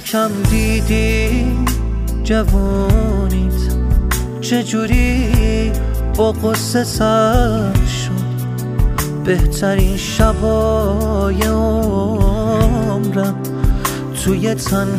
دلکم دیدی جوونیت چجوری با قصه سر شد. بهترین شبای عمرم توی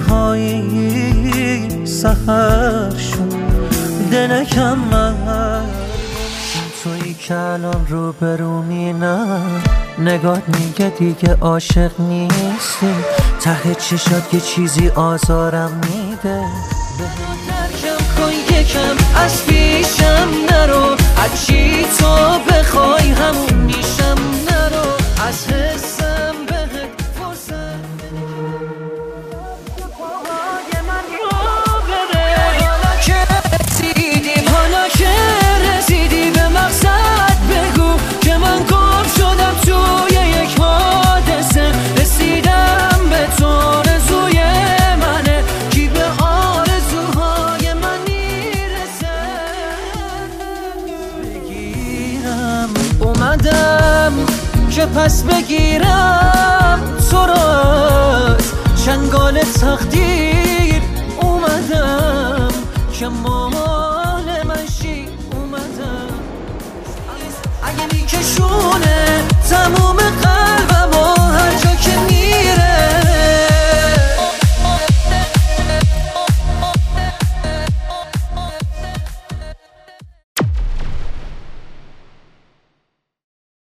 تنهایی سحر شد. دلکم من تویی که الان رو برومی، نه نگات میگه دیگه عاشق نیستی. ته چشات یه چیزی آزارم میده. ترکم کن یکم از پیشم نرو، هرچی تو بخوای همون میشم. نرو از حسم بهت فرصت پاهای من رو بره. حالا که رسیدیم، حالا که رسیدی به مقصد، بگو که من گم شدم توی یک حادثه. رسیدم به تو، آرزوی منه، کی به آرزوهای من میرسه. بگیرم اومدم که پس بگیرم تو را از چنگال تقدیر. اومدم که مال من شی. اومدم اگه میکشونه